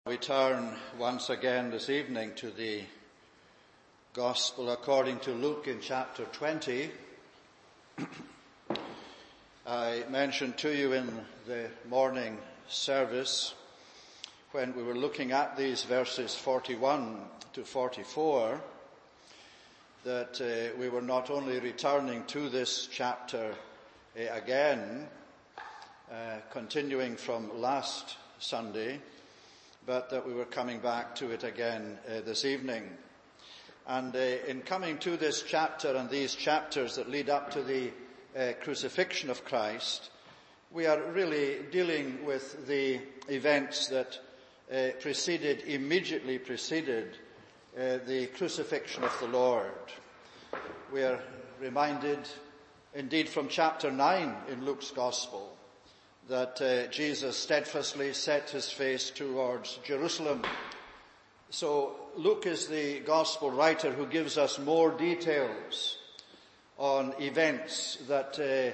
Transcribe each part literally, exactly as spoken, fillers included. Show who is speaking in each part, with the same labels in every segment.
Speaker 1: We turn once again this evening to the Gospel according to Luke in chapter twenty. I mentioned to you in the morning service when we were looking at these verses forty-one to forty-four that uh, we were not only returning to this chapter uh, again, uh, continuing from last Sunday, but that we were coming back to it again uh, this evening. And uh, in coming to this chapter and these chapters that lead up to the uh, crucifixion of Christ, we are really dealing with the events that uh, preceded, immediately preceded uh, the crucifixion of the Lord. We are reminded, indeed, from chapter nine in Luke's Gospel, that uh, Jesus steadfastly set his face towards Jerusalem. So Luke is the gospel writer who gives us more details on events that uh,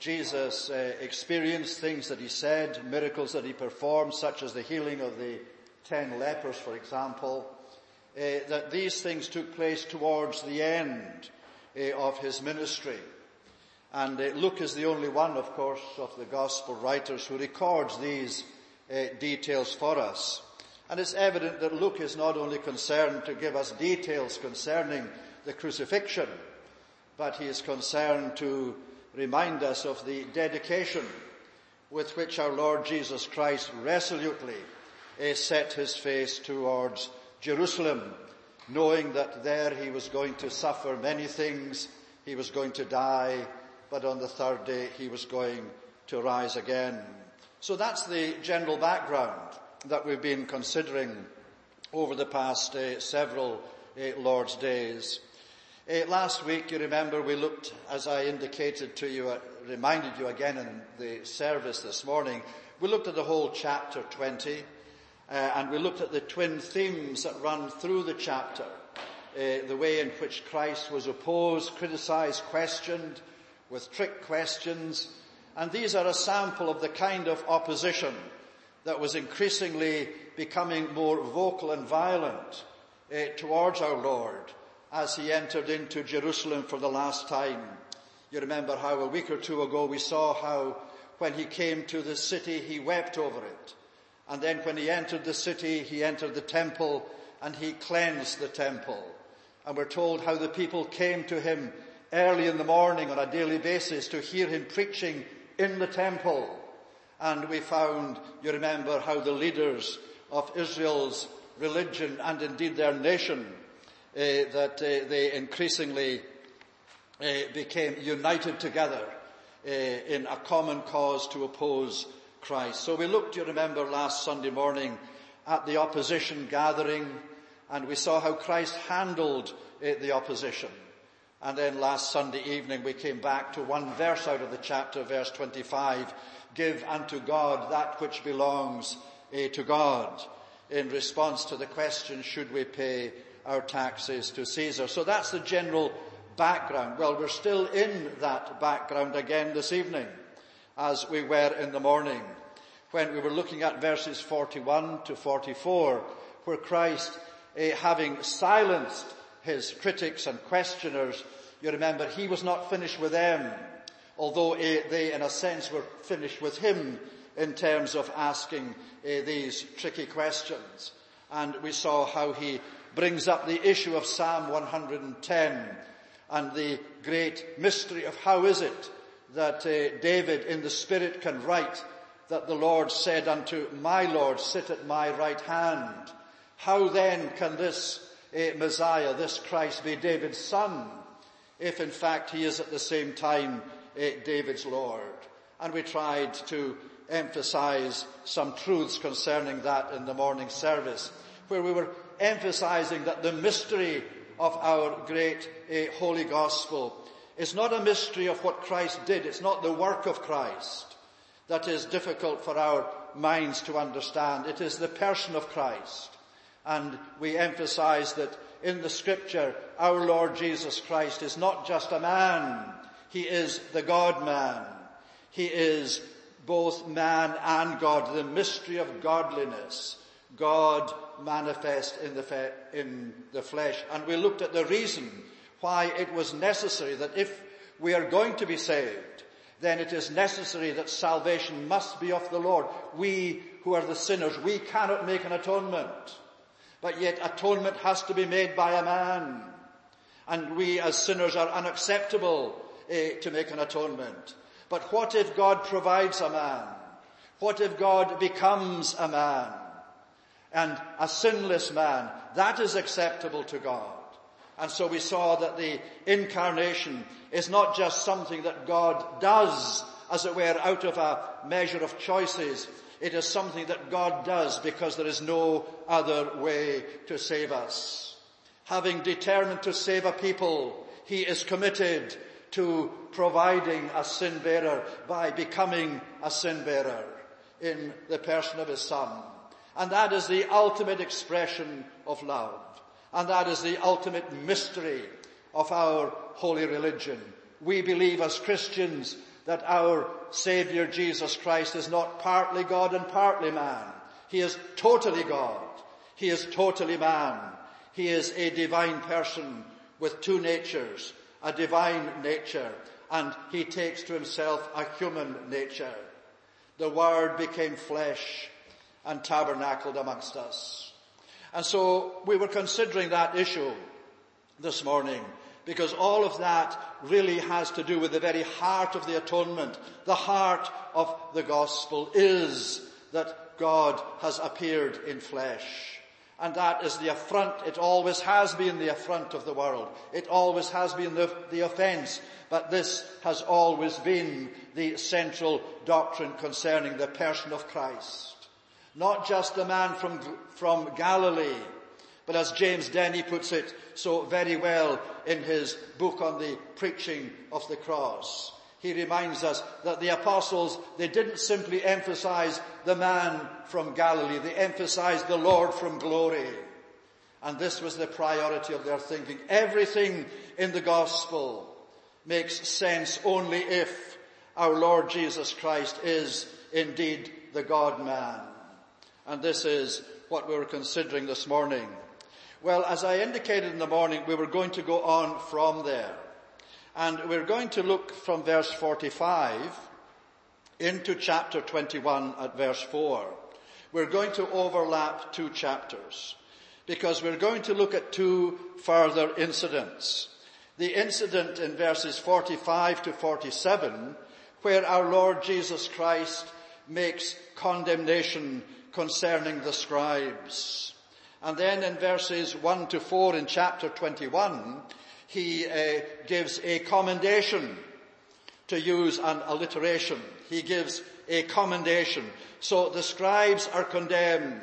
Speaker 1: Jesus uh, experienced, things that he said, miracles that he performed, such as the healing of the ten lepers, for example, uh, that these things took place towards the end uh, of his ministry. And uh, Luke is the only one, of course, of the gospel writers who records these uh, details for us. And it's evident that Luke is not only concerned to give us details concerning the crucifixion, but he is concerned to remind us of the dedication with which our Lord Jesus Christ resolutely uh, set his face towards Jerusalem, knowing that there he was going to suffer many things, he was going to die, but on the third day he was going to rise again. So that's the general background that we've been considering over the past uh, several uh, Lord's days. Uh, last week, you remember, we looked, as I indicated to you, uh, reminded you again in the service this morning, we looked at the whole chapter twenty, uh, and we looked at the twin themes that run through the chapter, uh, the way in which Christ was opposed, criticized, questioned, with trick questions, and these are a sample of the kind of opposition that was increasingly becoming more vocal and violent uh, towards our Lord as he entered into Jerusalem for the last time. You remember how a week or two ago we saw how when he came to the city he wept over it, and then when he entered the city he entered the temple and he cleansed the temple, and we're told how the people came to him early in the morning on a daily basis to hear him preaching in the temple. And we found, you remember, how the leaders of Israel's religion and indeed their nation, uh, that uh, they increasingly uh, became united together uh, in a common cause to oppose Christ. So we looked, you remember, last Sunday morning at the opposition gathering, and we saw how Christ handled uh, the opposition. And then last Sunday evening we came back to one verse out of the chapter, verse twenty-five, give unto God that which belongs uh, to God, in response to the question, should we pay our taxes to Caesar? So that's the general background. Well, we're still in that background again this evening, as we were in the morning, when we were looking at verses forty-one to forty-four, where Christ, uh, having silenced his critics and questioners, you remember, he was not finished with them, although uh, they in a sense were finished with him in terms of asking uh, these tricky questions. And we saw how he brings up the issue of Psalm one hundred ten and the great mystery of how is it that uh, David in the Spirit can write that the Lord said unto my Lord, sit at my right hand. How then can this Uh, Messiah, this Christ, be David's son, if in fact he is at the same time uh, David's Lord? And we tried to emphasize some truths concerning that in the morning service, where we were emphasizing that the mystery of our great uh, holy gospel is not a mystery of what Christ did. It's not the work of Christ that is difficult for our minds to understand. It is the person of Christ. And we emphasize that in the scripture, our Lord Jesus Christ is not just a man. He is the God-man. He is both man and God, the mystery of godliness, God manifest in the, fe- in the flesh. And we looked at the reason why it was necessary that if we are going to be saved, then it is necessary that salvation must be of the Lord. We who are the sinners, we cannot make an atonement. But yet atonement has to be made by a man. And we as sinners are unacceptable eh, to make an atonement. But what if God provides a man? What if God becomes a man? And a sinless man, that is acceptable to God. And so we saw that the incarnation is not just something that God does, as it were, out of a measure of choices. It is something that God does because there is no other way to save us. Having determined to save a people, he is committed to providing a sin bearer by becoming a sin bearer in the person of his Son. And that is the ultimate expression of love. And that is the ultimate mystery of our holy religion. We believe as Christians that our Saviour Jesus Christ is not partly God and partly man. He is totally God. He is totally man. He is a divine person with two natures, a divine nature, and he takes to himself a human nature. The Word became flesh and tabernacled amongst us. And so we were considering that issue this morning, because all of that really has to do with the very heart of the atonement. The heart of the gospel is that God has appeared in flesh. And that is the affront. It always has been the affront of the world. It always has been the, the offense. But this has always been the central doctrine concerning the person of Christ. Not just the man from, from Galilee, but as James Denny puts it so very well in his book on the preaching of the cross. He reminds us that the apostles, they didn't simply emphasize the man from Galilee. They emphasized the Lord from glory. And this was the priority of their thinking. Everything in the gospel makes sense only if our Lord Jesus Christ is indeed the God-man. And this is what we were considering this morning. Well, as I indicated in the morning, we were going to go on from there. And we're going to look from verse forty-five into chapter twenty-one at verse four. We're going to overlap two chapters because we're going to look at two further incidents. The incident in verses forty-five to forty-seven, where our Lord Jesus Christ makes condemnation concerning the scribes. And then in verses one to four in chapter twenty-one, he uh, gives a commendation, to use an alliteration. He gives a commendation. So the scribes are condemned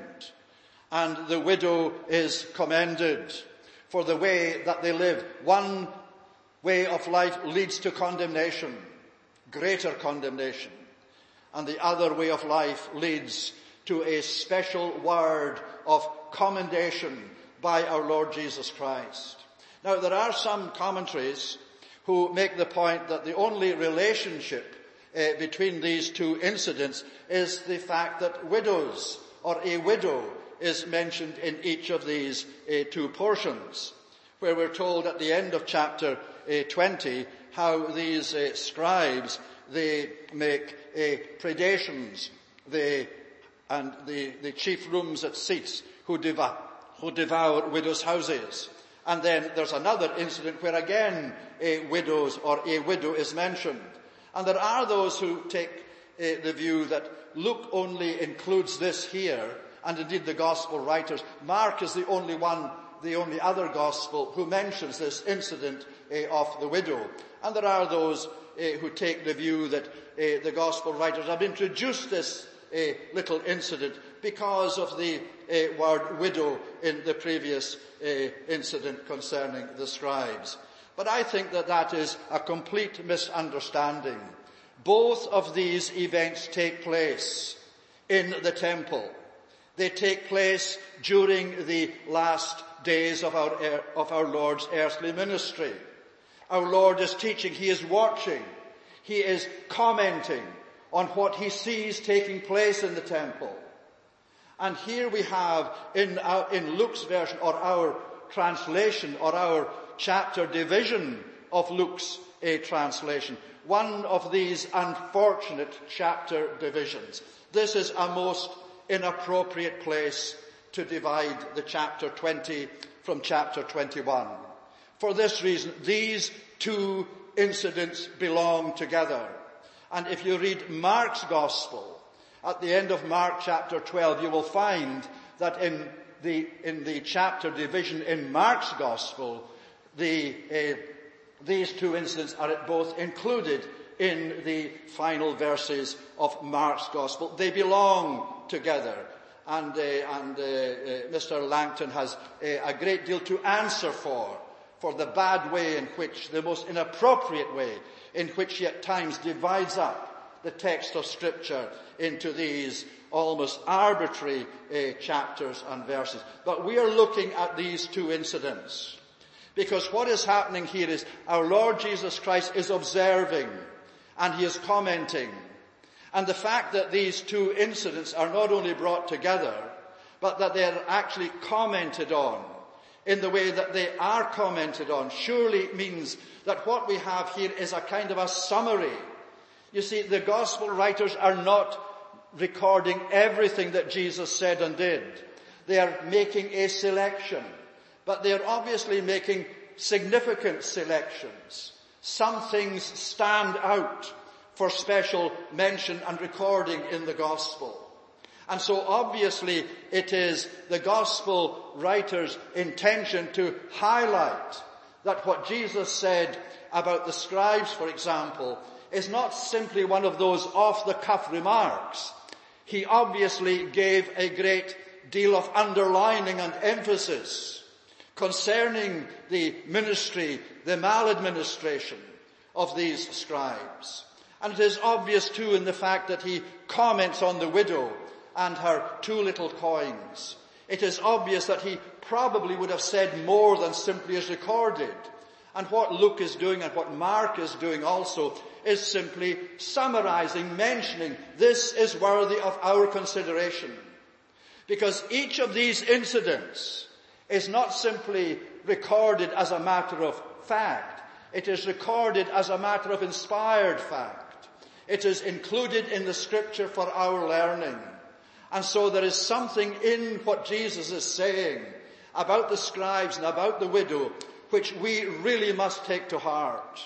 Speaker 1: and the widow is commended for the way that they live. One way of life leads to condemnation, greater condemnation. And the other way of life leads to a special word of commendation by our Lord Jesus Christ. Now, there are some commentaries who make the point that the only relationship uh, between these two incidents is the fact that widows or a widow is mentioned in each of these uh, two portions, where we're told at the end of chapter uh, twenty how these uh, scribes, they make uh, predations, they, and the, the chief rooms at seats who devour, who devour widows' houses. And then there's another incident where again a widow's or a widow is mentioned. And there are those who take uh, the view that Luke only includes this here, and indeed the gospel writers. Mark is the only one, the only other gospel who mentions this incident uh, of the widow. And there are those uh, who take the view that uh, the gospel writers have introduced this uh, little incident because of the uh, word widow in the previous uh, incident concerning the scribes. But I think that that is a complete misunderstanding. Both of these events take place in the temple. They take place during the last days of our, of our Lord's earthly ministry. Our Lord is teaching. He is watching. He is commenting on what he sees taking place in the temple. And here we have in, our, in Luke's version, or our translation, or our chapter division of Luke's a translation, one of these unfortunate chapter divisions. This is a most inappropriate place to divide the chapter twenty from chapter twenty-one. For this reason, these two incidents belong together. And if you read Mark's Gospel, at the end of Mark chapter twelve, you will find that in the, in the chapter division in Mark's Gospel, the, uh, these two incidents are both included in the final verses of Mark's Gospel. They belong together. And, uh, and uh, uh, Mister Langton has uh, a great deal to answer for, for the bad way in which, the most inappropriate way in which he at times divides up the text of Scripture into these almost arbitrary uh, chapters and verses. But we are looking at these two incidents, because what is happening here is our Lord Jesus Christ is observing and he is commenting. And the fact that these two incidents are not only brought together, but that they are actually commented on in the way that they are commented on, surely means that what we have here is a kind of a summary. You see, the gospel writers are not recording everything that Jesus said and did. They are making a selection, but they are obviously making significant selections. Some things stand out for special mention and recording in the gospel. And so obviously it is the gospel writer's intention to highlight that what Jesus said about the scribes, for example, is not simply one of those off-the-cuff remarks. He obviously gave a great deal of underlining and emphasis concerning the ministry, the maladministration of these scribes. And it is obvious too in the fact that he comments on the widow and her two little coins. It is obvious that he probably would have said more than simply is recorded. And what Luke is doing and what Mark is doing also is simply summarizing, mentioning, this is worthy of our consideration. Because each of these incidents is not simply recorded as a matter of fact. It is recorded as a matter of inspired fact. It is included in the Scripture for our learning. And so there is something in what Jesus is saying about the scribes and about the widow which we really must take to heart.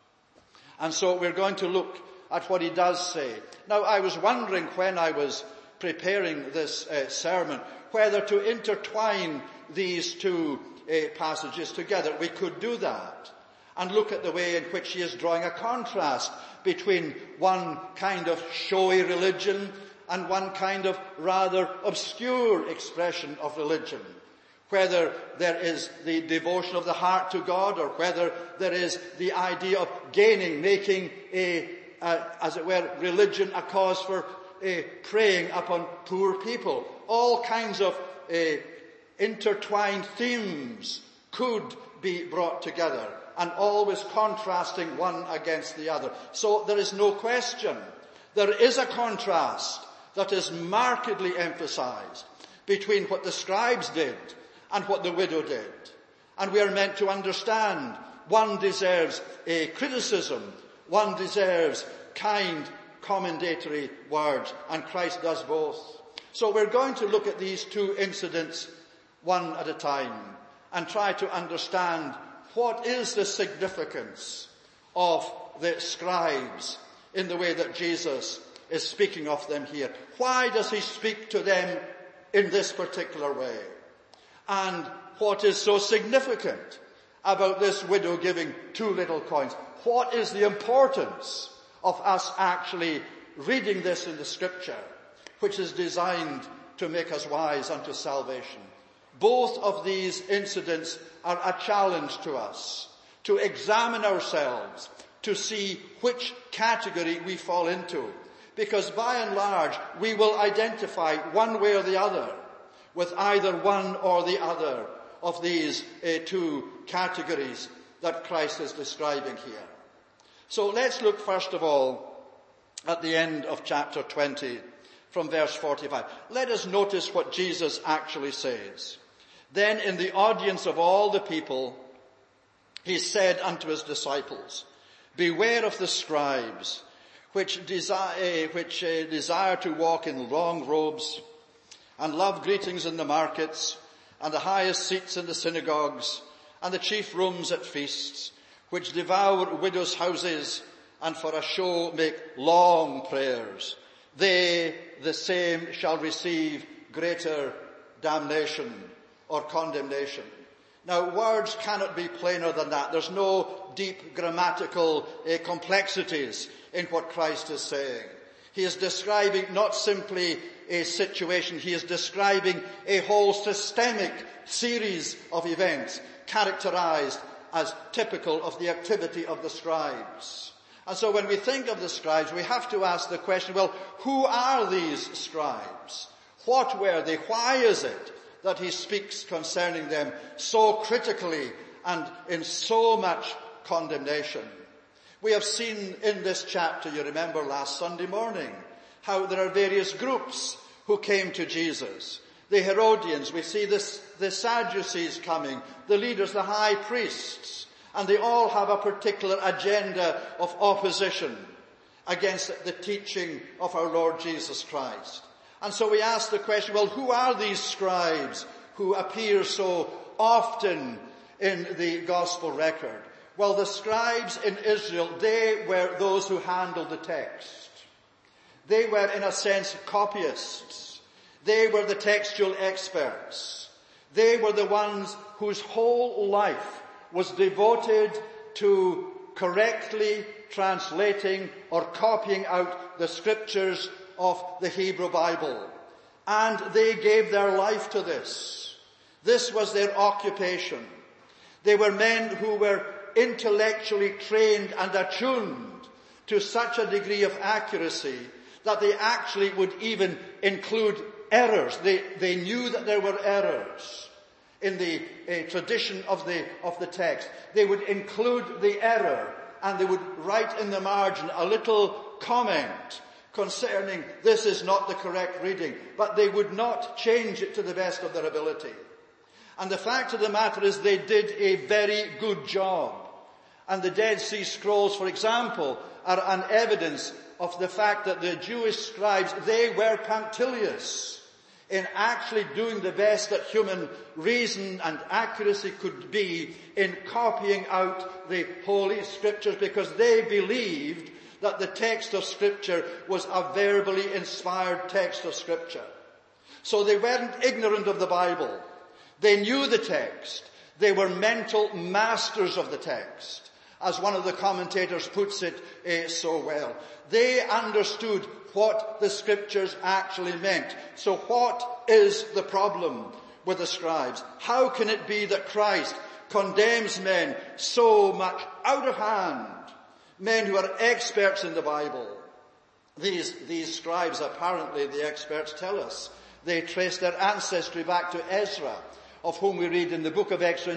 Speaker 1: And so we're going to look at what he does say. Now, I was wondering when I was preparing this uh, sermon whether to intertwine these two uh, passages together. We could do that and look at the way in which he is drawing a contrast between one kind of showy religion and one kind of rather obscure expression of religion. Whether there is the devotion of the heart to God, or whether there is the idea of gaining, making a, a as it were, religion a cause for a preying upon poor people. All kinds of a, intertwined themes could be brought together, and always contrasting one against the other. So there is no question. There is a contrast that is markedly emphasized between what the scribes did and what the widow did. And we are meant to understand one deserves a criticism, one deserves kind commendatory words, and Christ does both. So we're going to look at these two incidents one at a time and try to understand what is the significance of the scribes in the way that Jesus is speaking of them here. Why does he speak to them in this particular way? And what is so significant about this widow giving two little coins? What is the importance of us actually reading this in the Scripture, which is designed to make us wise unto salvation? Both of these incidents are a challenge to us to examine ourselves, to see which category we fall into. Because by and large, we will identify one way or the other with either one or the other of these uh, two categories that Christ is describing here. So let's look first of all at the end of chapter twenty, from verse forty-five. Let us notice what Jesus actually says. Then in the audience of all the people, he said unto his disciples, beware of the scribes, which desire, which uh, desire to walk in long robes, and love greetings in the markets, and the highest seats in the synagogues, and the chief rooms at feasts, which devour widows' houses, and for a show make long prayers. They, the same, shall receive greater damnation or condemnation. Now, words cannot be plainer than that. There's no deep grammatical uh, complexities in what Christ is saying. He is describing not simply a situation, he is describing a whole systemic series of events characterized as typical of the activity of the scribes. And so when we think of the scribes, we have to ask the question, well, who are these scribes? What were they? Why is it that he speaks concerning them so critically and in so much condemnation? We have seen in this chapter, you remember last Sunday morning, how there are various groups who came to Jesus. The Herodians, we see this, the Sadducees coming, the leaders, the high priests, and they all have a particular agenda of opposition against the teaching of our Lord Jesus Christ. And so we ask the question, well, who are these scribes who appear so often in the gospel record? Well, the scribes in Israel, they were those who handled the text. They were, in a sense, copyists. They were the textual experts. They were the ones whose whole life was devoted to correctly translating or copying out the scriptures of the Hebrew Bible. And they gave their life to this. This was their occupation. They were men who were intellectually trained and attuned to such a degree of accuracy that they actually would even include errors. They, they knew that there were errors in the uh, tradition of the, of the text. They would include the error and they would write in the margin a little comment concerning this is not the correct reading, but they would not change it to the best of their ability. And the fact of the matter is they did a very good job. And the Dead Sea Scrolls, for example, are an evidence of the fact that the Jewish scribes, they were punctilious in actually doing the best that human reason and accuracy could be in copying out the Holy Scriptures, because they believed that the text of Scripture was a verbally inspired text of Scripture. So they weren't ignorant of the Bible. They knew the text. They were mental masters of the text, as one of the commentators puts it uh, so well. They understood what the Scriptures actually meant. So what is the problem with the scribes? How can it be that Christ condemns men so much out of hand? Men who are experts in the Bible. These, these scribes, apparently, the experts tell us, they trace their ancestry back to Ezra, of whom we read in the book of Ezra in,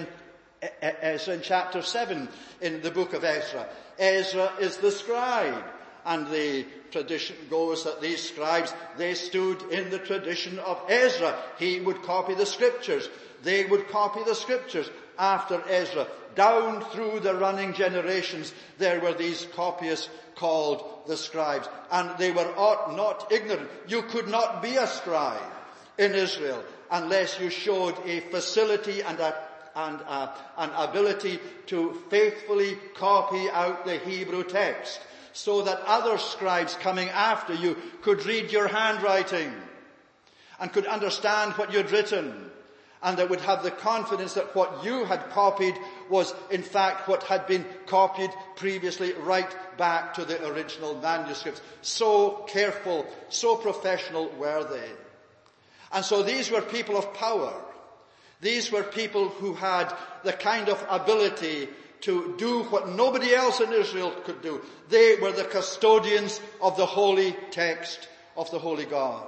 Speaker 1: Ezra in chapter seven in the book of Ezra. Ezra is the scribe. And the tradition goes that these scribes, they stood in the tradition of Ezra. He would copy the Scriptures. They would copy the Scriptures after Ezra. Down through the running generations, there were these copyists called the scribes. And they were not ignorant. You could not be a scribe in Israel unless you showed a facility and a and a, an ability to faithfully copy out the Hebrew text, so that other scribes coming after you could read your handwriting and could understand what you'd written, and that would have the confidence that what you had copied was in fact what had been copied previously right back to the original manuscripts. So careful, so professional were they. And so these were people of power. These were people who had the kind of ability to do what nobody else in Israel could do. They were the custodians of the holy text of the Holy God.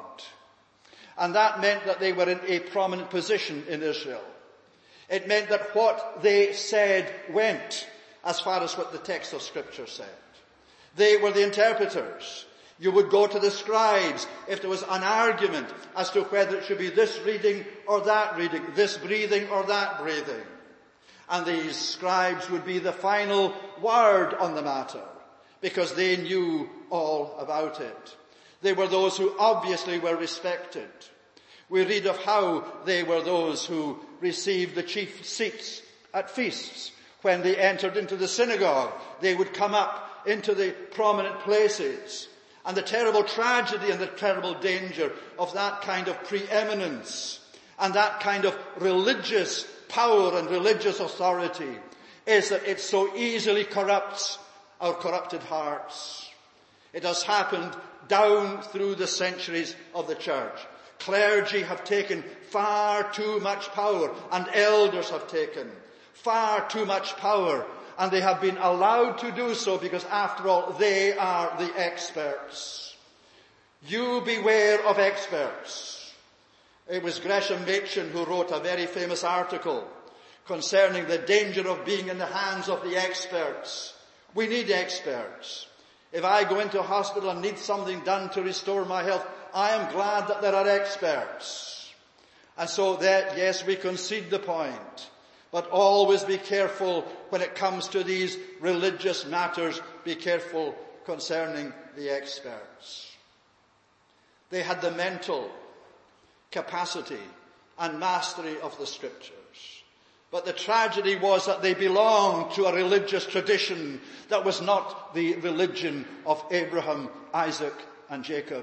Speaker 1: And that meant that they were in a prominent position in Israel. It meant that what they said went, as far as what the text of Scripture said. They were the interpreters. You would go to the scribes if there was an argument as to whether it should be this reading or that reading, this breathing or that breathing. And these scribes would be the final word on the matter because they knew all about it. They were those who obviously were respected. We read of how they were those who received the chief seats at feasts. When they entered into the synagogue, they would come up into the prominent places. And the terrible tragedy and the terrible danger of that kind of preeminence and that kind of religious power and religious authority is that it so easily corrupts our corrupted hearts. It has happened down through the centuries of the church. Clergy have taken far too much power, and elders have taken far too much power, and they have been allowed to do so because, after all, they are the experts. You beware of experts. It was Gresham Machen who wrote a very famous article concerning the danger of being in the hands of the experts. We need experts. If I go into a hospital and need something done to restore my health, I am glad that there are experts. And so that, yes, we concede the point. But always be careful when it comes to these religious matters. Be careful concerning the experts. They had the mental capacity and mastery of the scriptures. But the tragedy was that they belonged to a religious tradition that was not the religion of Abraham, Isaac, and Jacob.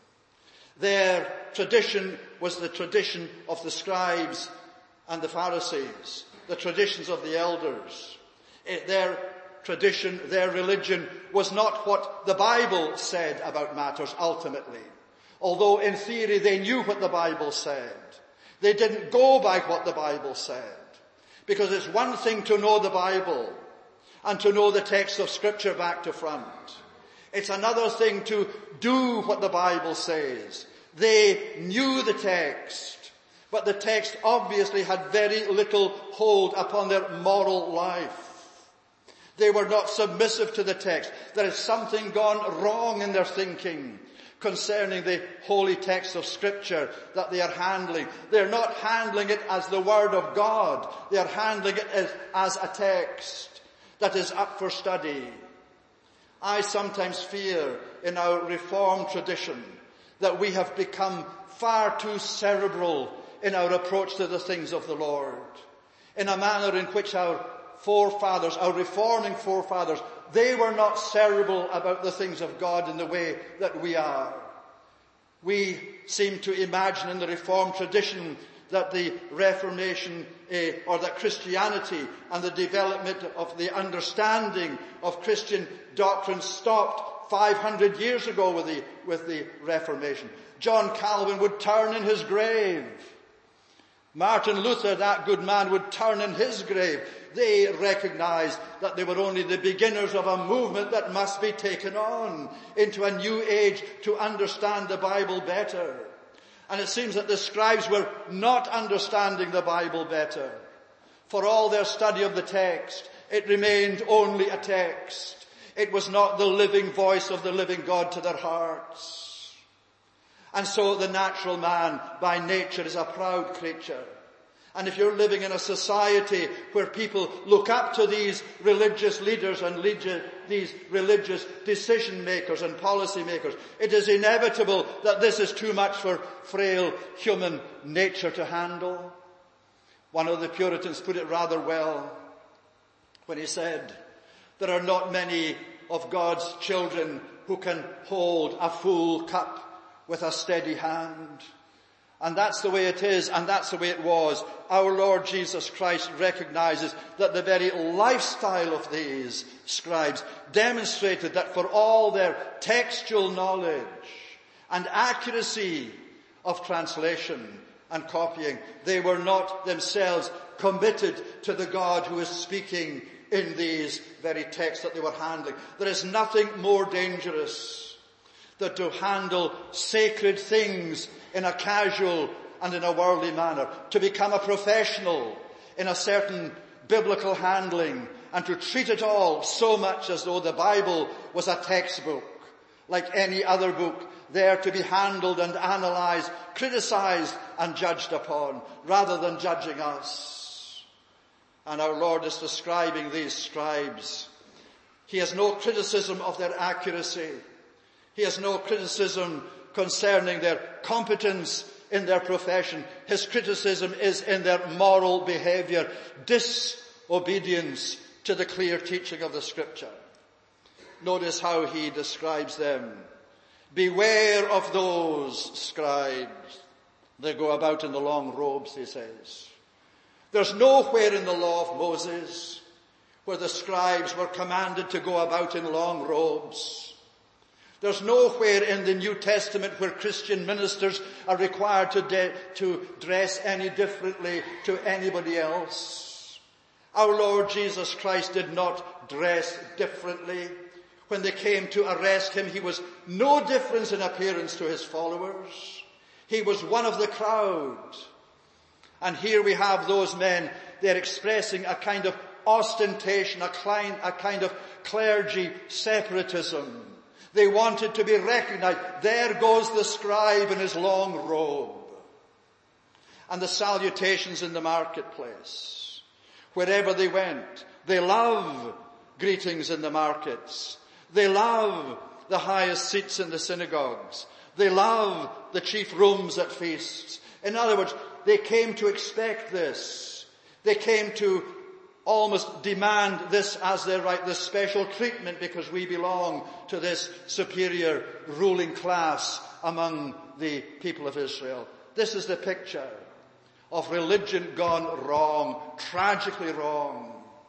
Speaker 1: Their tradition was the tradition of the scribes and the Pharisees, the traditions of the elders. Their tradition, their religion was not what the Bible said about matters ultimately. Although in theory they knew what the Bible said, they didn't go by what the Bible said. Because it's one thing to know the Bible and to know the text of Scripture back to front. It's another thing to do what the Bible says. They knew the text, but the text obviously had very little hold upon their moral life. They were not submissive to the text. There is something gone wrong in their thinking concerning the holy text of Scripture that they are handling. They are not handling it as the Word of God. They are handling it as, as a text that is up for study. I sometimes fear in our Reformed tradition that we have become far too cerebral in our approach to the things of the Lord, in a manner in which our forefathers, our reforming forefathers, they were not cerebral about the things of God in the way that we are. We seem to imagine in the Reformed tradition that the Reformation eh, or that Christianity and the development of the understanding of Christian doctrine stopped five hundred years ago with the, with the Reformation. John Calvin would turn in his grave. Martin Luther, that good man, would turn in his grave. They recognized that they were only the beginners of a movement that must be taken on into a new age to understand the Bible better. And it seems that the scribes were not understanding the Bible better. For all their study of the text, it remained only a text. It was not the living voice of the living God to their hearts. And so the natural man by nature is a proud creature. And if you're living in a society where people look up to these religious leaders and these religious decision makers and policy makers, it is inevitable that this is too much for frail human nature to handle. One of the Puritans put it rather well when he said, there are not many of God's children who can hold a full cup with a steady hand. And that's the way it is, and that's the way it was. Our Lord Jesus Christ recognizes that the very lifestyle of these scribes demonstrated that for all their textual knowledge and accuracy of translation and copying, they were not themselves committed to the God who is speaking in these very texts that they were handling. There is nothing more dangerous than to handle sacred things in a casual and in a worldly manner, to become a professional in a certain biblical handling and to treat it all so much as though the Bible was a textbook like any other book, there to be handled and analyzed, criticized and judged upon, rather than judging us. And our Lord is describing these scribes. He has no criticism of their accuracy. He has no criticism concerning their competence in their profession. His criticism is in their moral behavior, disobedience to the clear teaching of the Scripture. Notice how he describes them. Beware of those scribes. They go about in the long robes, he says. There's nowhere in the law of Moses where the scribes were commanded to go about in long robes. There's nowhere in the New Testament where Christian ministers are required to, de- to dress any differently to anybody else. Our Lord Jesus Christ did not dress differently. When they came to arrest him, he was no difference in appearance to his followers. He was one of the crowd. And here we have those men, they're expressing a kind of ostentation, a kind, a kind of clergy separatism. They wanted to be recognized. There goes the scribe in his long robe. And the salutations in the marketplace. Wherever they went, they love greetings in the markets. They love the highest seats in the synagogues. They love the chief rooms at feasts. In other words, they came to expect this. They came to almost demand this as their right, this special treatment, because we belong to this superior ruling class among the people of Israel. This is the picture of religion gone wrong, tragically wrong.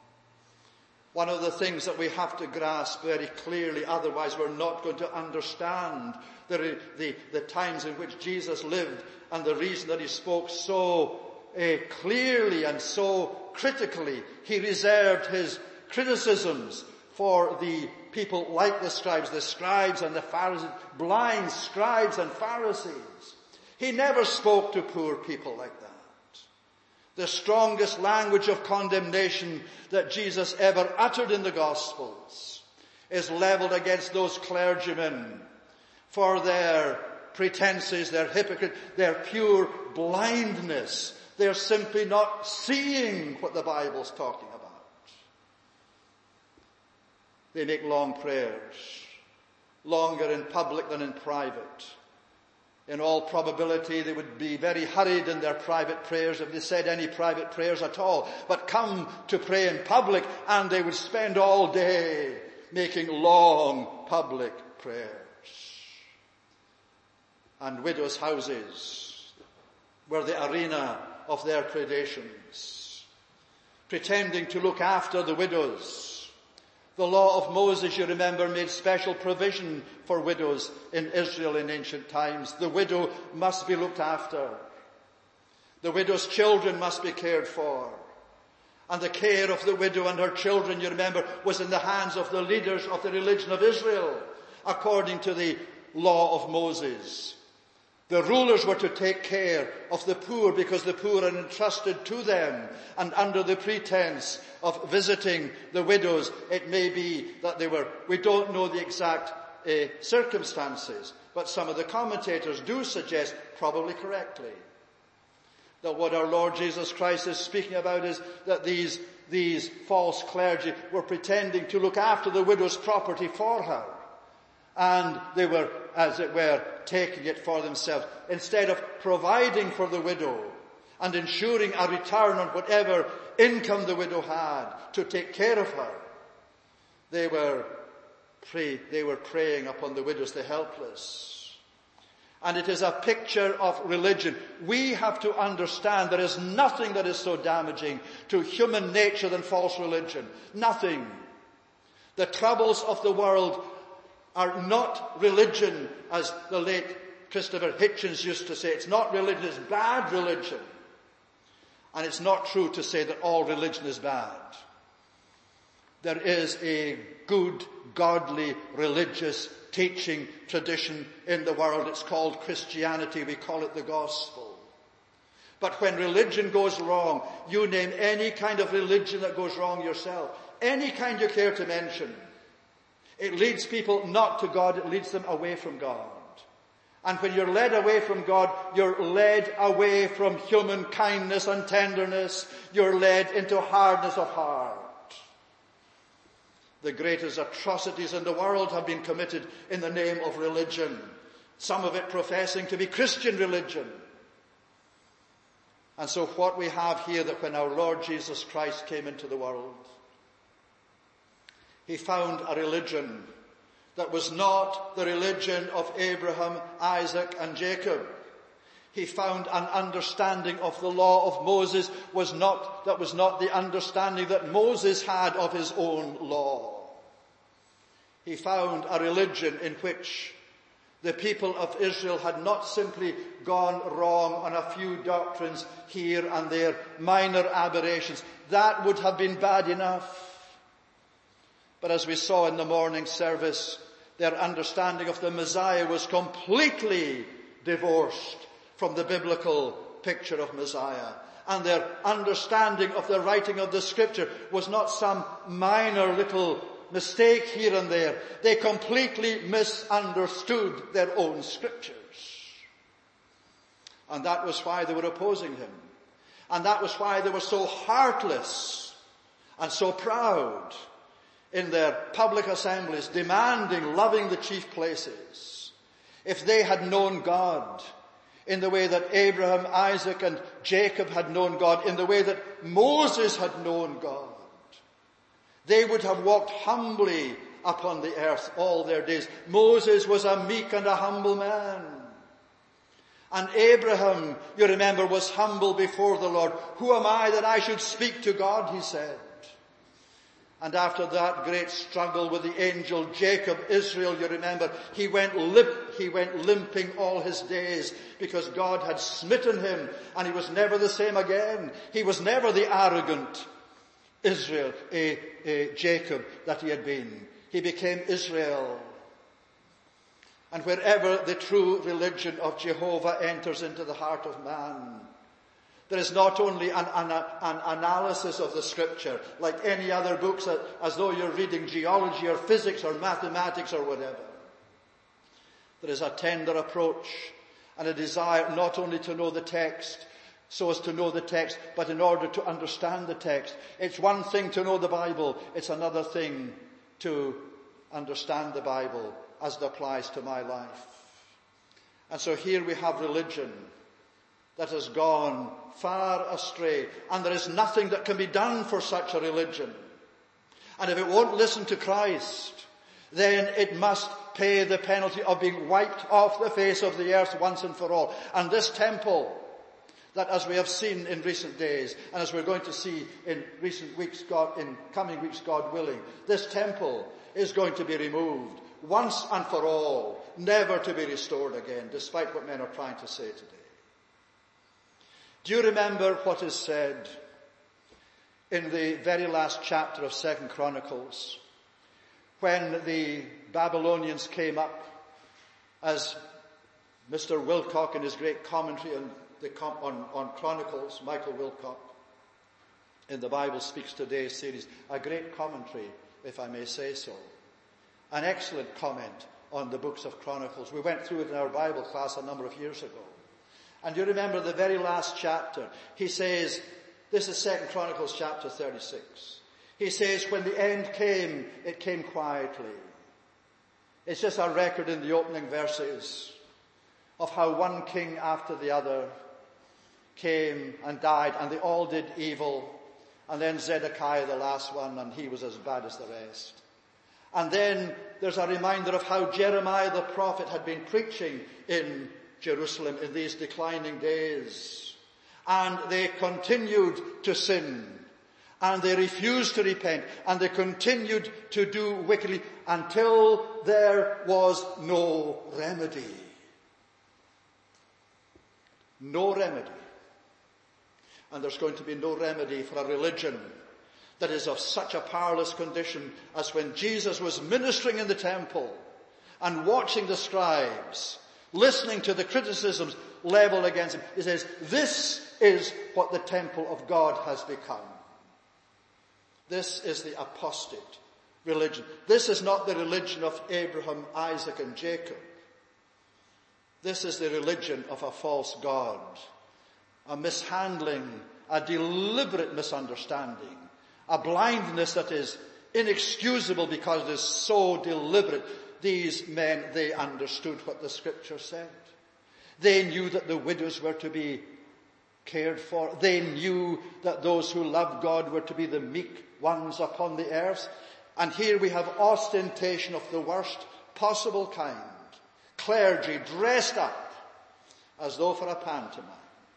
Speaker 1: One of the things that we have to grasp very clearly, otherwise we're not going to understand the, the, the times in which Jesus lived and the reason that he spoke so uh, clearly and so critically. He reserved his criticisms for the people like the scribes, the scribes and the Pharisees, blind scribes and Pharisees. He never spoke to poor people like that. The strongest language of condemnation that Jesus ever uttered in the Gospels is leveled against those clergymen for their pretenses, their hypocrisy, their pure blindness. They're simply not seeing what the Bible's talking about. They make long prayers, longer in public than in private. In all probability, they would be very hurried in their private prayers if they said any private prayers at all. But come to pray in public, and they would spend all day making long public prayers. And widows' houses were the arena of their predations, pretending to look after the widows. The law of Moses, you remember, made special provision for widows in Israel in ancient times. The widow must be looked after. The widow's children must be cared for. And the care of the widow and her children, you remember, was in the hands of the leaders of the religion of Israel, according to the law of Moses. The rulers were to take care of the poor because the poor are entrusted to them. And under the pretense of visiting the widows, it may be that they were, we don't know the exact uh, circumstances, but some of the commentators do suggest, probably correctly, that what our Lord Jesus Christ is speaking about is that these, these false clergy were pretending to look after the widow's property for her. And they were, as it were, taking it for themselves. Instead of providing for the widow and ensuring a return on whatever income the widow had to take care of her, they were, pray, they were preying upon the widows, the helpless. And it is a picture of religion. We have to understand there is nothing that is so damaging to human nature than false religion. Nothing. The troubles of the world are not religion, as the late Christopher Hitchens used to say. It's not religion, it's bad religion. And it's not true to say that all religion is bad. There is a good, godly, religious teaching tradition in the world. It's called Christianity. We call it the gospel. But when religion goes wrong, you name any kind of religion that goes wrong yourself, any kind you care to mention, It leads people not to God, it leads them away from God. And when you're led away from God, you're led away from human kindness and tenderness. You're led into hardness of heart. The greatest atrocities in the world have been committed in the name of religion. Some of it professing to be Christian religion. And so what we have here, that when our Lord Jesus Christ came into the world, he found a religion that was not the religion of Abraham, Isaac, and Jacob. He found an understanding of the law of Moses was not, that was not the understanding that Moses had of his own law. He found a religion in which the people of Israel had not simply gone wrong on a few doctrines here and there, minor aberrations. That would have been bad enough. But as we saw in the morning service, their understanding of the Messiah was completely divorced from the biblical picture of Messiah. And their understanding of the writing of the Scripture was not some minor little mistake here and there. They completely misunderstood their own Scriptures. And that was why they were opposing him. And that was why they were so heartless and so proud in their public assemblies, demanding, loving the chief places. If they had known God in the way that Abraham, Isaac, and Jacob had known God, in the way that Moses had known God, they would have walked humbly upon the earth all their days. Moses was a meek and a humble man. And Abraham, you remember, was humble before the Lord. Who am I that I should speak to God, he said. And after that great struggle with the angel Jacob, Israel, you remember, he went limp, he went limping all his days because God had smitten him and he was never the same again. He was never the arrogant Israel, a, a Jacob that he had been. He became Israel. And wherever the true religion of Jehovah enters into the heart of man, there is not only an, an, an analysis of the Scripture, like any other books, as though you're reading geology or physics or mathematics or whatever. There is a tender approach and a desire not only to know the text, so as to know the text, but in order to understand the text. It's one thing to know the Bible, it's another thing to understand the Bible as it applies to my life. And so here we have religion that has gone far astray, and there is nothing that can be done for such a religion. And if it won't listen to Christ, then it must pay the penalty of being wiped off the face of the earth once and for all. And this temple, that as we have seen in recent days, and as we're going to see in recent weeks, God, in coming weeks, God willing, this temple is going to be removed once and for all, never to be restored again, despite what men are trying to say today. Do you remember what is said in the very last chapter of Second Chronicles, when the Babylonians came up, as Mister Wilcock in his great commentary on, the, on, on Chronicles, Michael Wilcock, in the Bible Speaks Today series, a great commentary, if I may say so, an excellent comment on the books of Chronicles. We went through it in our Bible class a number of years ago. And you remember the very last chapter, he says, this is Second Chronicles chapter thirty-six. He says, when the end came, it came quietly. It's just a record in the opening verses of how one king after the other came and died, and they all did evil. And then Zedekiah, the last one, and he was as bad as the rest. And then there's a reminder of how Jeremiah the prophet had been preaching in Jerusalem in these declining days. And they continued to sin. And they refused to repent. And they continued to do wickedly until there was no remedy. No remedy. And there's going to be no remedy for a religion that is of such a powerless condition as when Jesus was ministering in the temple and watching the scribes, listening to the criticisms leveled against him. He says, this is what the temple of God has become. This is the apostate religion. This is not the religion of Abraham, Isaac, and Jacob. This is the religion of a false god, a mishandling, a deliberate misunderstanding, a blindness that is inexcusable because it is so deliberate. These men, they understood what the scripture said. They knew that the widows were to be cared for. They knew that those who loved God were to be the meek ones upon the earth. And here we have ostentation of the worst possible kind. Clergy dressed up as though for a pantomime.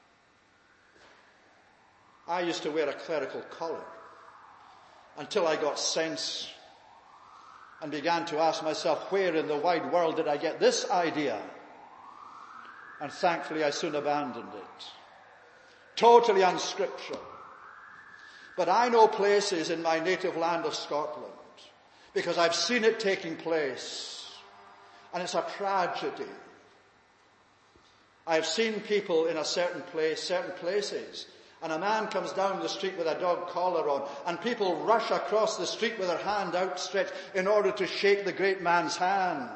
Speaker 1: I used to wear a clerical collar until I got sense and began to ask myself, where in the wide world did I get this idea? And thankfully I soon abandoned it. Totally unscriptural. But I know places in my native land of Scotland, because I've seen it taking place, and it's a tragedy. I've seen people in a certain place, certain places, and a man comes down the street with a dog collar on, and people rush across the street with their hand outstretched in order to shake the great man's hand.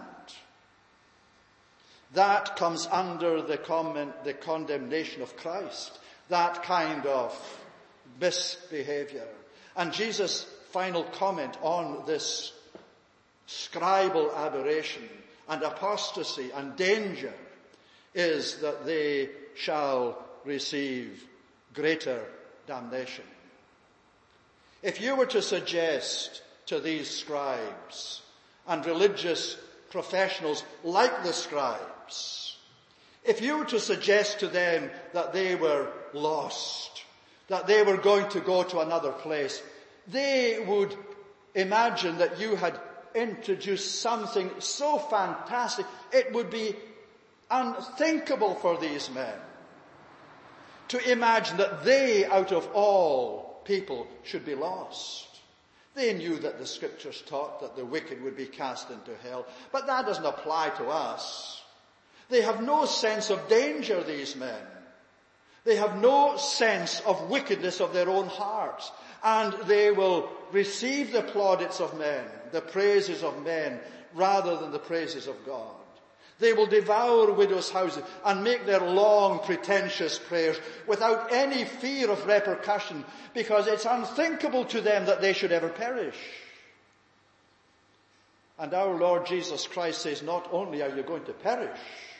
Speaker 1: That comes under the, comment, the condemnation of Christ. That kind of misbehavior. And Jesus' final comment on this scribal aberration and apostasy and danger is that they shall receive greater damnation. If you were to suggest to these scribes and religious professionals like the scribes, if you were to suggest to them that they were lost, that they were going to go to another place, they would imagine that you had introduced something so fantastic, it would be unthinkable for these men to imagine that they, out of all people, should be lost. They knew that the scriptures taught that the wicked would be cast into hell, but that doesn't apply to us. They have no sense of danger, these men. They have no sense of wickedness of their own hearts, and they will receive the plaudits of men, the praises of men, rather than the praises of God. They will devour widows' houses and make their long, pretentious prayers without any fear of repercussion, because it's unthinkable to them that they should ever perish. And our Lord Jesus Christ says, not only are you going to perish,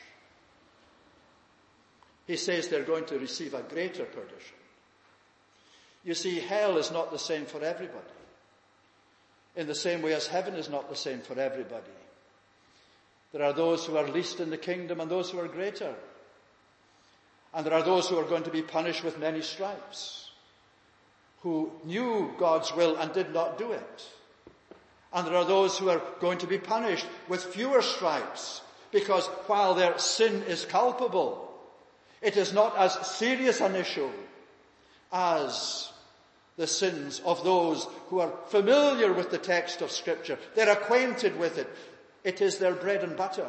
Speaker 1: he says they're going to receive a greater perdition. You see, hell is not the same for everybody, in the same way as heaven is not the same for everybody. There are those who are least in the kingdom and those who are greater. And there are those who are going to be punished with many stripes, who knew God's will and did not do it. And there are those who are going to be punished with fewer stripes, because while their sin is culpable, it is not as serious an issue as the sins of those who are familiar with the text of Scripture. They're acquainted with it. It is their bread and butter.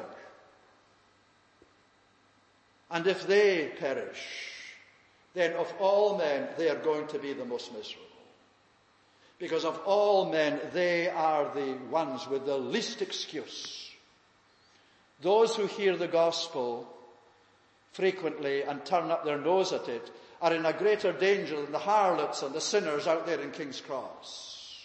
Speaker 1: And if they perish, then of all men, they are going to be the most miserable. Because of all men, they are the ones with the least excuse. Those who hear the gospel frequently and turn up their nose at it are in a greater danger than the harlots and the sinners out there in King's Cross.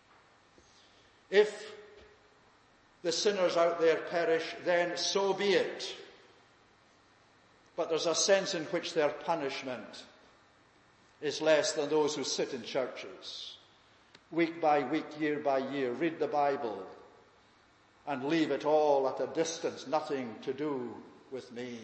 Speaker 1: If the sinners out there perish, then so be it. But there's a sense in which their punishment is less than those who sit in churches, week by week, year by year, read the Bible, and leave it all at a distance, nothing to do with me.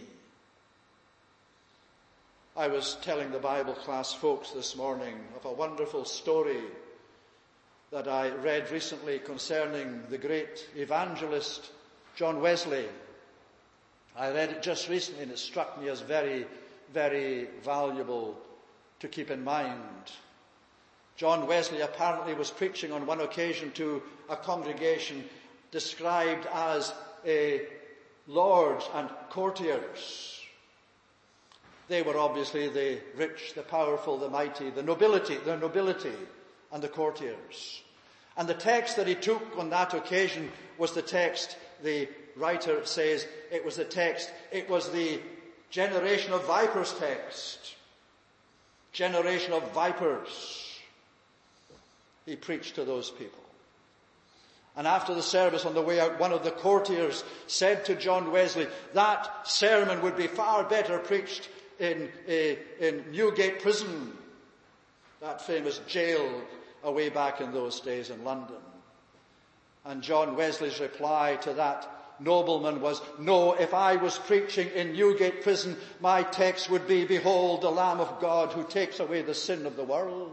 Speaker 1: I was telling the Bible class folks this morning of a wonderful story that I read recently concerning the great evangelist John Wesley. I read it just recently and it struck me as very, very valuable to keep in mind. John Wesley apparently was preaching on one occasion to a congregation described as a lords and courtiers. They were obviously the rich, the powerful, the mighty, the nobility, the nobility and the courtiers. And the text that he took on that occasion was the text, the writer says, it was the text, it was the generation of vipers text. Generation of vipers. He preached to those people. And after the service on the way out, one of the courtiers said to John Wesley, that sermon would be far better preached in, in Newgate Prison, that famous jail away back in those days in London. And John Wesley's reply to that nobleman was, no, if I was preaching in Newgate Prison, my text would be, behold, the Lamb of God who takes away the sin of the world.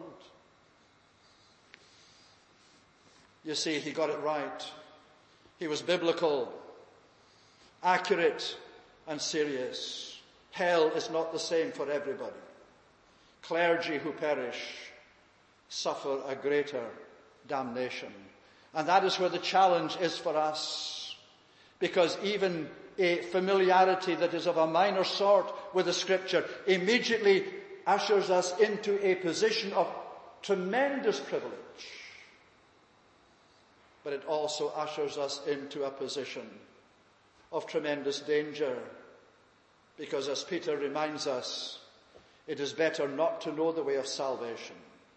Speaker 1: You see, he got it right. He was biblical, accurate, and serious. Hell is not the same for everybody. Clergy who perish suffer a greater damnation. And that is where the challenge is for us. Because even a familiarity that is of a minor sort with the Scripture immediately ushers us into a position of tremendous privilege. But it also ushers us into a position of tremendous danger. Because as Peter reminds us, it is better not to know the way of salvation.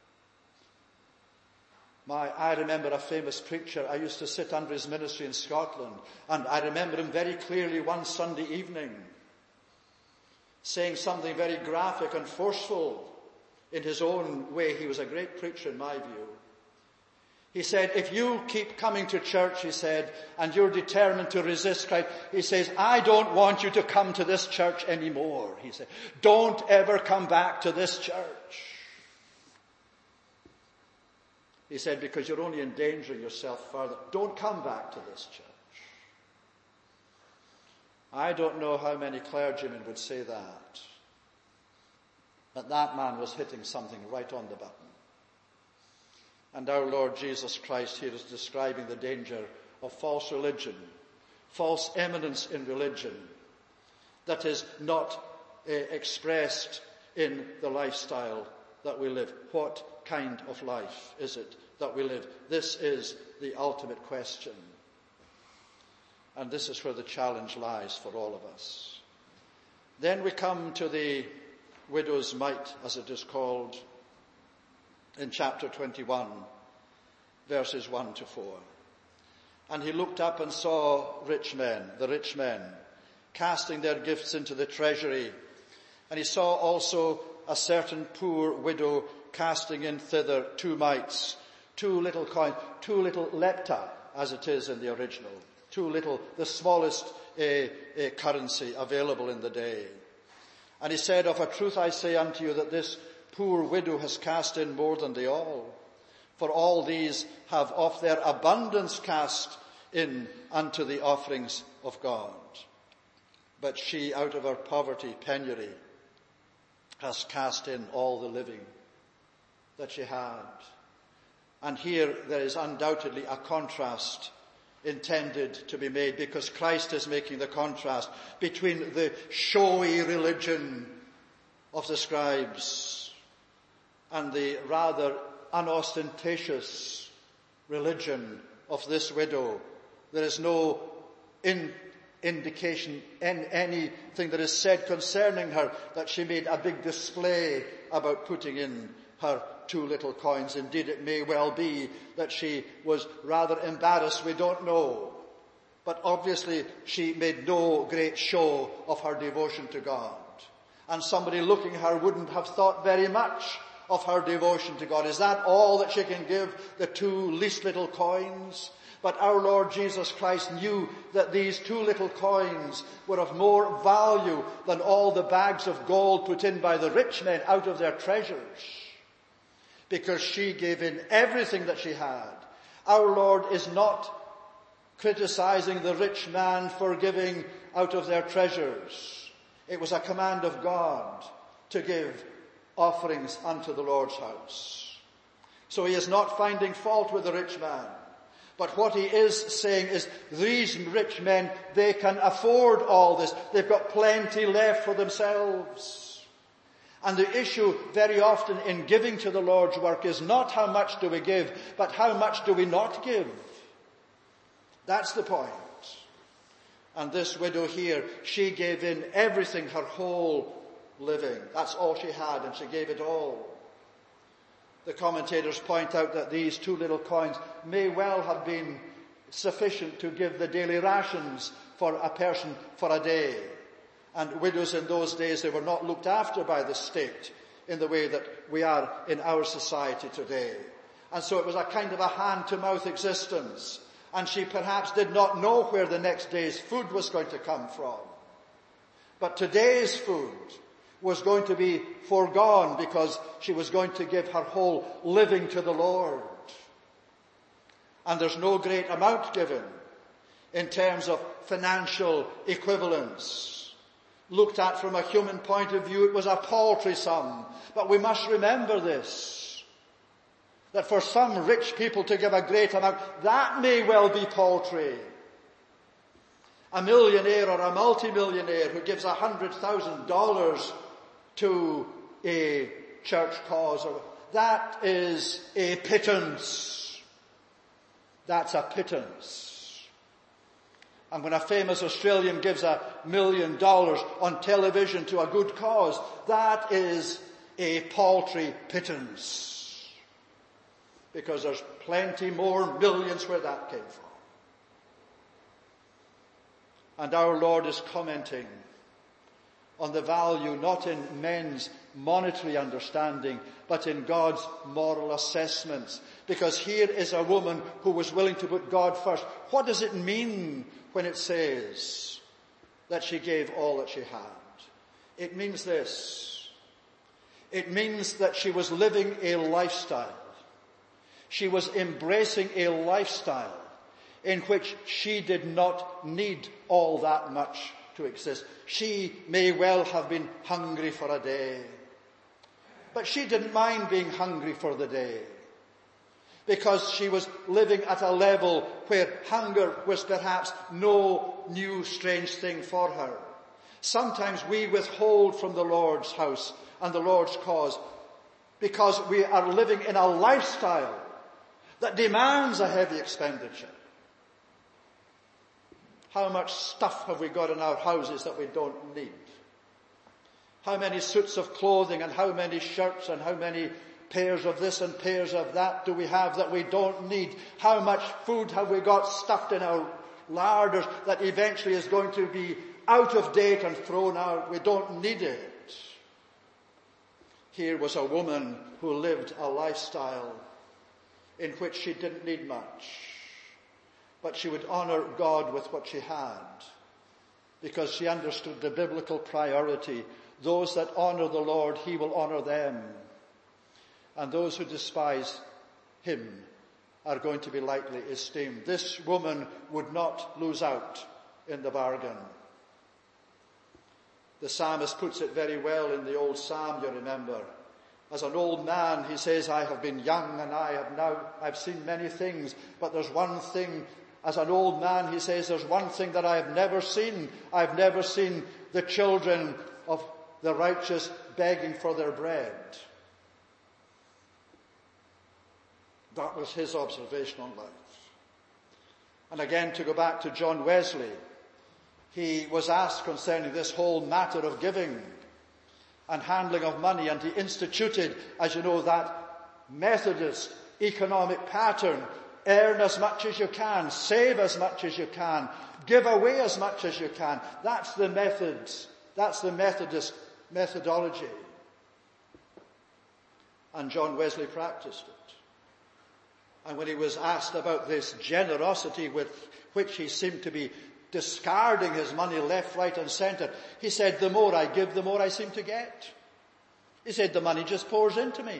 Speaker 1: My, I remember a famous preacher. I used to sit under his ministry in Scotland, and I remember him very clearly one Sunday evening saying something very graphic and forceful in his own way. He was a great preacher in my view. He said, if you keep coming to church, he said, and you're determined to resist Christ, he says, I don't want you to come to this church anymore. He said, don't ever come back to this church. He said, because you're only endangering yourself further. Don't come back to this church. I don't know how many clergymen would say that. But that man was hitting something right on the button. And our Lord Jesus Christ here is describing the danger of false religion, false eminence in religion, that is not uh, expressed in the lifestyle that we live. What kind of life is it that we live? This is the ultimate question. And this is where the challenge lies for all of us. Then we come to the widow's mite, as it is called, in chapter twenty-one, verses one to four. And he looked up and saw rich men, the rich men, casting their gifts into the treasury. And he saw also a certain poor widow casting in thither two mites, two little coins, two little lepta, as it is in the original, two little, the smallest uh, uh, currency available in the day. And he said, of a truth I say unto you that this poor widow has cast in more than they all. For all these have of their abundance cast in unto the offerings of God. But she, out of her poverty, penury, has cast in all the living that she had. And here there is undoubtedly a contrast intended to be made, because Christ is making the contrast between the showy religion of the scribes and the rather unostentatious religion of this widow. There is no in, indication in anything that is said concerning her that she made a big display about putting in her two little coins. Indeed, it may well be that she was rather embarrassed. We don't know. But obviously she made no great show of her devotion to God. And somebody looking at her wouldn't have thought very much of her devotion to God. Is that all that she can give, the two least little coins? But our Lord Jesus Christ knew that these two little coins were of more value than all the bags of gold put in by the rich men out of their treasures, because she gave in everything that she had. Our Lord is not criticizing the rich man for giving out of their treasures. It was a command of God to give offerings unto the Lord's house. So he is not finding fault with the rich man. But what he is saying is, these rich men, they can afford all this. They've got plenty left for themselves. And the issue very often in giving to the Lord's work is not how much do we give, but how much do we not give. That's the point. And this widow here, she gave in everything, her whole living. That's all she had, and she gave it all. The commentators point out that these two little coins may well have been sufficient to give the daily rations for a person for a day. And widows in those days, they were not looked after by the state in the way that we are in our society today. And so it was a kind of a hand-to-mouth existence. And she perhaps did not know where the next day's food was going to come from. But today's food was going to be foregone because she was going to give her whole living to the Lord. And there's no great amount given in terms of financial equivalence. Looked at from a human point of view, it was a paltry sum. But we must remember this, that for some rich people to give a great amount, that may well be paltry. A millionaire or a multimillionaire who gives a hundred thousand dollars to a church cause, or that is a pittance. That's a pittance. And when a famous Australian gives a million dollars on television to a good cause, that is a paltry pittance. Because there's plenty more millions where that came from. And our Lord is commenting on the value not in men's monetary understanding, but in God's moral assessments. Because here is a woman who was willing to put God first. What does it mean when it says that she gave all that she had? It means this. It means that she was living a lifestyle. She was embracing a lifestyle in which she did not need all that much to exist. She may well have been hungry for a day, but she didn't mind being hungry for the day, because she was living at a level where hunger was perhaps no new strange thing for her. Sometimes we withhold from the Lord's house and the Lord's cause because we are living in a lifestyle that demands a heavy expenditure. How much stuff have we got in our houses that we don't need? How many suits of clothing and how many shirts and how many pairs of this and pairs of that do we have that we don't need? How much food have we got stuffed in our larders that eventually is going to be out of date and thrown out? We don't need it. Here was a woman who lived a lifestyle in which she didn't need much, but she would honor God with what she had, because she understood the biblical priority. Those that honor the Lord, He will honor them. And those who despise Him are going to be lightly esteemed. This woman would not lose out in the bargain. The psalmist puts it very well in the old psalm, you remember. As an old man, he says, I have been young and I have now, I've seen many things, but there's one thing. As an old man, he says, there's one thing that I have never seen. I've never seen the children of the righteous begging for their bread. That was his observation on life. And again, to go back to John Wesley, he was asked concerning this whole matter of giving and handling of money, and he instituted, as you know, that Methodist economic pattern: earn as much as you can, save as much as you can, give away as much as you can. That's the methods, that's the Methodist methodology. And John Wesley practiced it. And when he was asked about this generosity with which he seemed to be discarding his money left, right and centre, he said, the more I give, the more I seem to get. He said, the money just pours into me.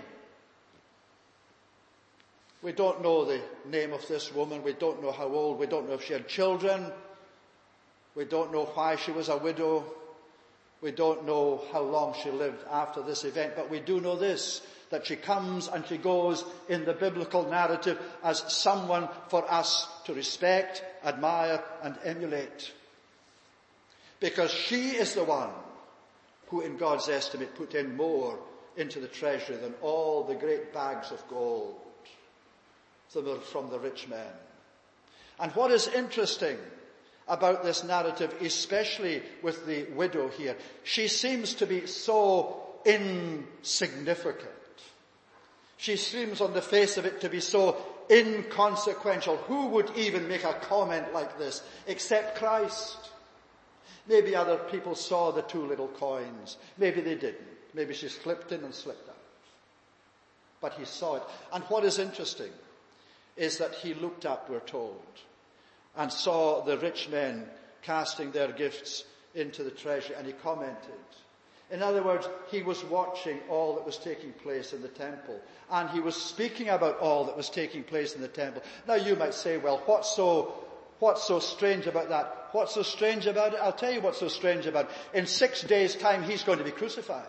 Speaker 1: We don't know the name of this woman. We don't know how old. We don't know if she had children. We don't know why she was a widow. We don't know how long she lived after this event. But we do know this, that she comes and she goes in the biblical narrative as someone for us to respect, admire and emulate. Because she is the one who in God's estimate put in more into the treasury than all the great bags of gold from the rich men. And what is interesting about this narrative, especially with the widow here, she seems to be so insignificant. She seems on the face of it to be so inconsequential. Who would even make a comment like this except Christ? Maybe other people saw the two little coins. Maybe they didn't. Maybe she slipped in and slipped out. But he saw it. And what is interesting is that he looked up, we're told, and saw the rich men casting their gifts into the treasury, and he commented. In other words, he was watching all that was taking place in the temple, and he was speaking about all that was taking place in the temple. Now you might say, well, what's so, what's so strange about that? What's so strange about it? I'll tell you what's so strange about it. In six days' time, he's going to be crucified.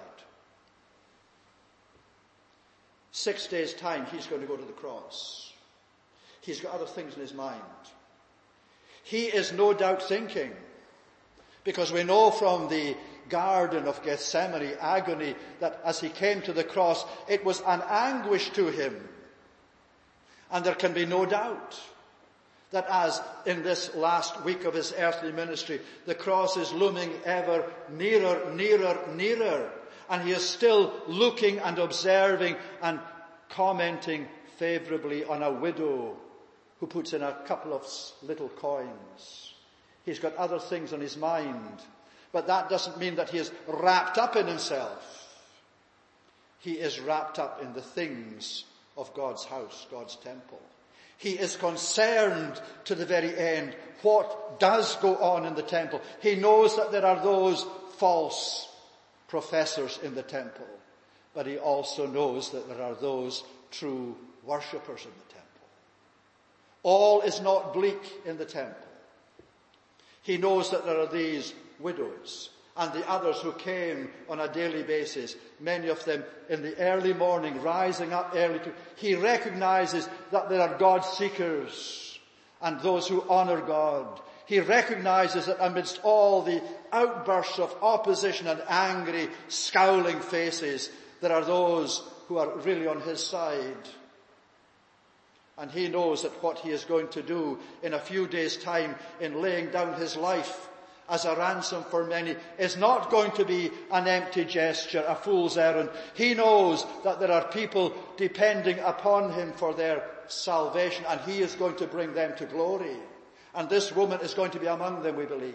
Speaker 1: Six days' time, he's going to go to the cross. He's got other things in his mind. He is no doubt thinking, because we know from the Garden of Gethsemane agony that as he came to the cross, it was an anguish to him. And there can be no doubt that as in this last week of his earthly ministry, the cross is looming ever nearer, nearer, nearer. And he is still looking and observing and commenting favorably on a widow who puts in a couple of little coins. He's got other things on his mind. But that doesn't mean that he is wrapped up in himself. He is wrapped up in the things of God's house, God's temple. He is concerned to the very end what does go on in the temple. He knows that there are those false professors in the temple, but he also knows that there are those true worshippers in the temple. All is not bleak in the temple. He knows that there are these widows and the others who came on a daily basis, many of them in the early morning, rising up early to, he recognizes that there are God seekers and those who honor God. He recognizes that amidst all the outbursts of opposition and angry, scowling faces, there are those who are really on his side. And he knows that what he is going to do in a few days' time in laying down his life as a ransom for many is not going to be an empty gesture, a fool's errand. He knows that there are people depending upon him for their salvation, and he is going to bring them to glory. And this woman is going to be among them, we believe.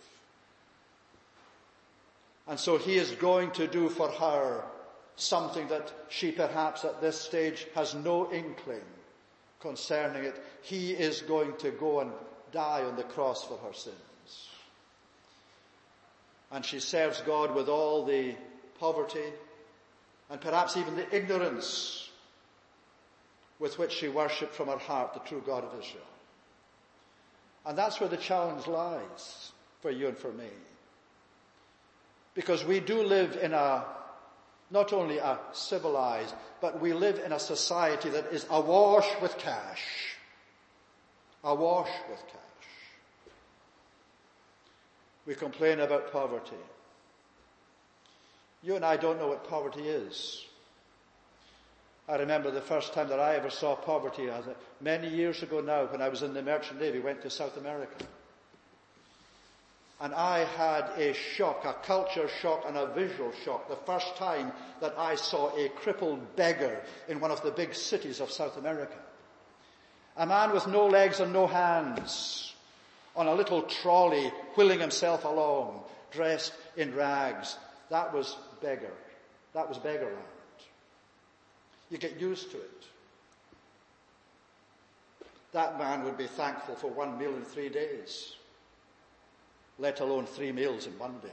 Speaker 1: And so he is going to do for her something that she perhaps at this stage has no inkling concerning it. He is going to go and die on the cross for her sins. And she serves God with all the poverty and perhaps even the ignorance with which she worshipped from her heart the true God of Israel. And that's where the challenge lies for you and for me. Because we do live in a, not only a civilized, but we live in a society that is awash with cash. Awash with cash. We complain about poverty. You and I don't know what poverty is. I remember the first time that I ever saw poverty, as a, many years ago now, when I was in the Merchant Navy, went to South America. And I had a shock, a culture shock and a visual shock, the first time that I saw a crippled beggar in one of the big cities of South America. A man with no legs and no hands, on a little trolley, wheeling himself along, dressed in rags. That was beggar. That was beggarland. You get used to it. That man would be thankful for one meal in three days, let alone three meals in one day.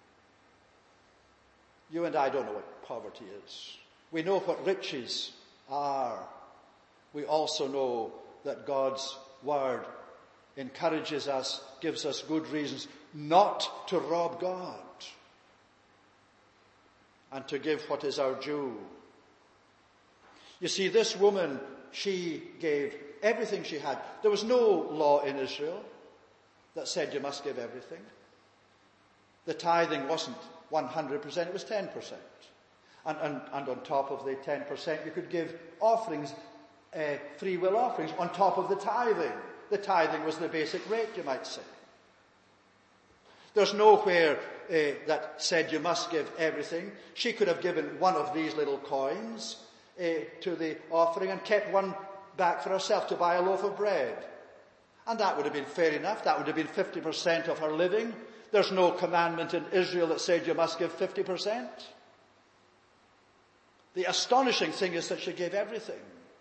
Speaker 1: You and I don't know what poverty is. We know what riches are. We also know that God's word encourages us, gives us good reasons not to rob God and to give what is our due. You see, this woman, she gave everything she had. There was no law in Israel that said you must give everything. The tithing wasn't one hundred percent, it was ten percent. And, and, and on top of the ten percent, you could give offerings, uh, free will offerings, on top of the tithing. The tithing was the basic rate, you might say. There's nowhere uh, that said you must give everything. She could have given one of these little coins uh, to the offering and kept one back for herself to buy a loaf of bread. And that would have been fair enough. That would have been fifty percent of her living. There's no commandment in Israel that said you must give fifty percent. The astonishing thing is that she gave everything.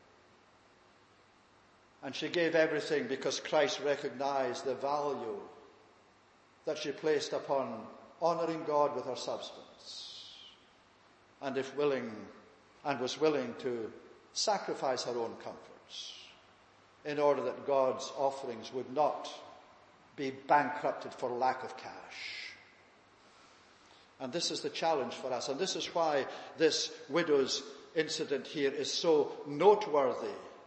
Speaker 1: And she gave everything because Christ recognized the value that she placed upon honoring God with her substance. And if willing, and was willing to sacrifice her own comforts in order that God's offerings would not be bankrupted for lack of cash. And this is the challenge for us. And this is why this widow's incident here is so noteworthy.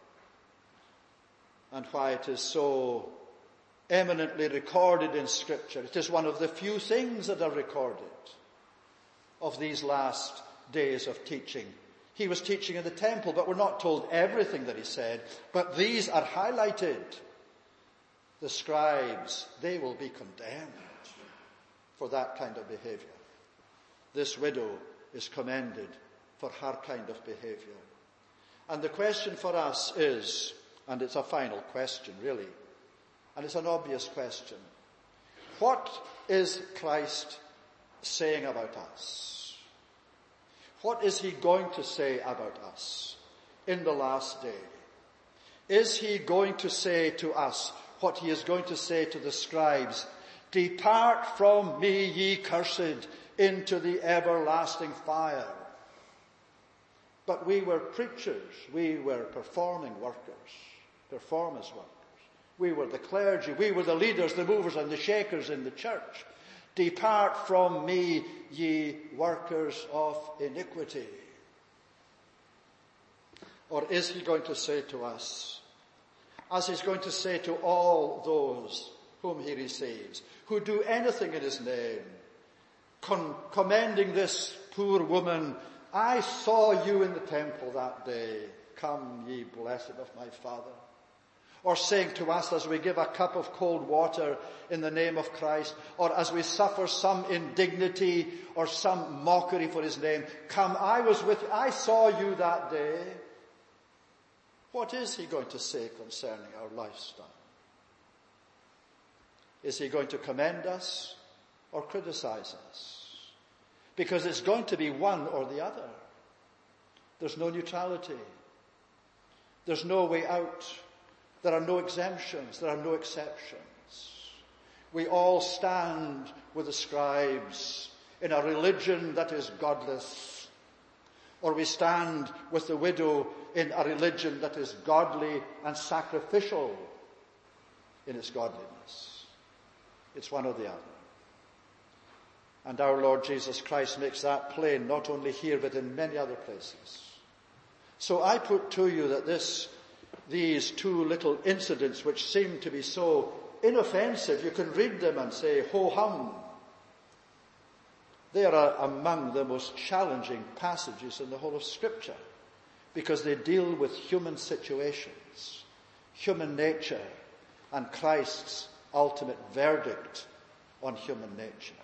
Speaker 1: And why it is so eminently recorded in Scripture. It is one of the few things that are recorded of these last days of teaching. He was teaching in the temple, but we're not told everything that he said. But these are highlighted. The scribes, they will be condemned for that kind of behavior. This widow is commended for her kind of behavior. And the question for us is, and it's a final question really, and it's an obvious question, what is Christ saying about us? What is he going to say about us in the last day? Is he going to say to us what he is going to say to the scribes? Depart from me, ye cursed, into the everlasting fire. But we were preachers. We were performing workers, performance workers. We were the clergy. We were the leaders, the movers and the shakers in the church. Depart from me, ye workers of iniquity. Or is he going to say to us, as he's going to say to all those whom he receives, who do anything in his name, con- commending this poor woman, I saw you in the temple that day. Come, ye blessed of my Father. Or saying to us as we give a cup of cold water in the name of Christ, or as we suffer some indignity or some mockery for his name, come, I was with you, I saw you that day. What is he going to say concerning our lifestyle? Is he going to commend us or criticize us? Because it's going to be one or the other. There's no neutrality. There's no way out. There are no exemptions. There are no exceptions. We all stand with the scribes in a religion that is godless. Or we stand with the widow in a religion that is godly and sacrificial in its godliness. It's one or the other. And our Lord Jesus Christ makes that plain not only here but in many other places. So I put to you that this these two little incidents which seem to be so inoffensive, you can read them and say, ho-hum. They are among the most challenging passages in the whole of Scripture because they deal with human situations, human nature, and Christ's ultimate verdict on human nature.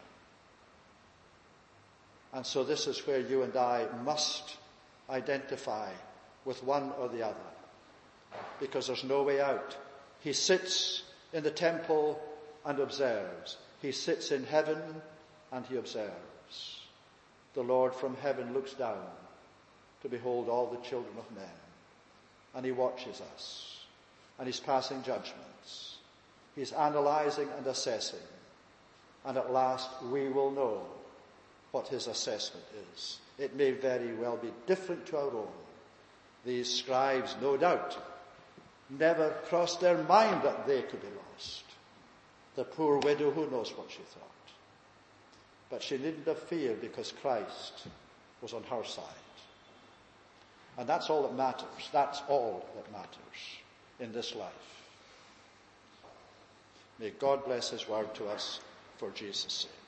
Speaker 1: And so this is where you and I must identify with one or the other, because there's no way out. He sits in the temple and observes. He sits in heaven and he observes. The Lord from heaven looks down to behold all the children of men, and he watches us, and he's passing judgments. He's analyzing and assessing, and at last we will know what his assessment is. It may very well be different to our own. These scribes, no doubt, never crossed their mind that they could be lost. The poor widow, who knows what she thought. But she needn't have fear because Christ was on her side. And that's all that matters. That's all that matters in this life. May God bless his word to us for Jesus' sake.